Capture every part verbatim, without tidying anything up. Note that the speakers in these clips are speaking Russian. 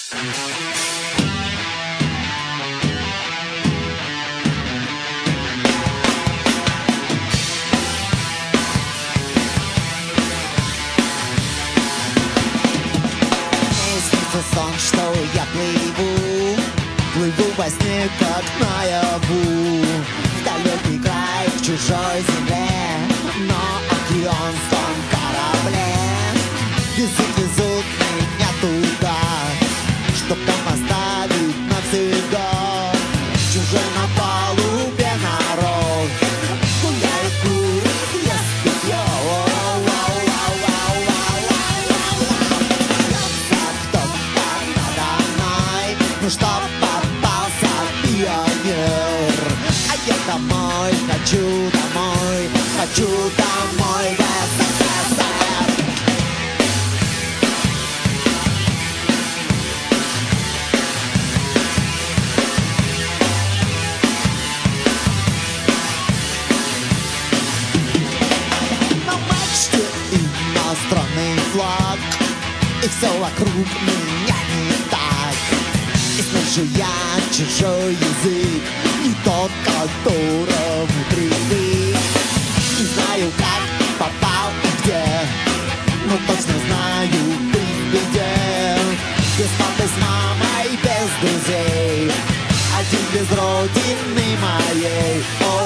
Сон, что я плыву, плыву во сне, как наяву, в далекий край, к чужой земле, но океан в том корабле. Везут, везут меня туда, чтоб там оставить навсегда. Чужой на палубе народ гуляет, курит, ест питье. Ну что попался пионер, а я домой, хочу домой, хочу домой в СССР. На мачте иностранный флаг, и все вокруг меня не так. И слышу я чужой язык, не тот, которому привык. Не знаю, как попал и где, но точно знаю, ты в беде. Без папы, с мамой, без друзей, один без родины моей.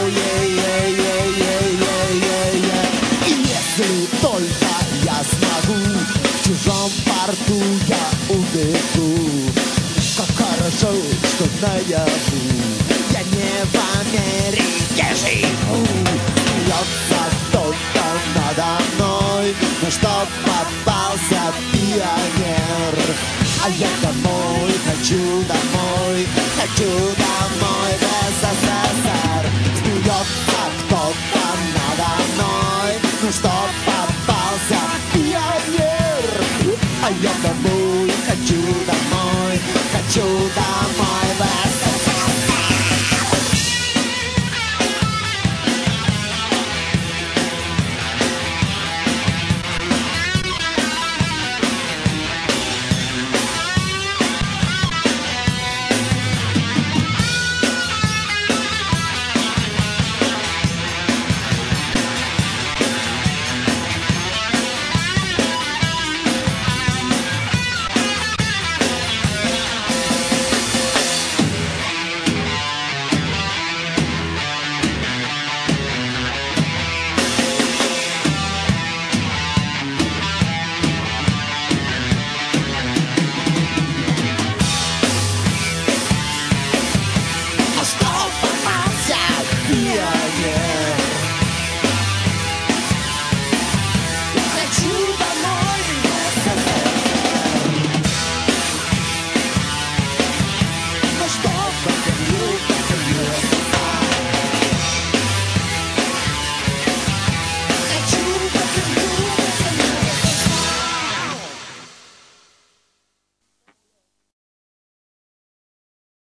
Ой-ей-ей-ей-ей-ей-ей. И если только я смогу, в чужом порту я убегу. Как хорошо, что наяву я не в Америке живу. Смеется кто-то надо мной, но что попался пионер. А я домой, хочу домой, хочу домой в СССР. Смеется кто-то надо мной, ну что попался пионер. А я домой, хочу домой, хочу домой.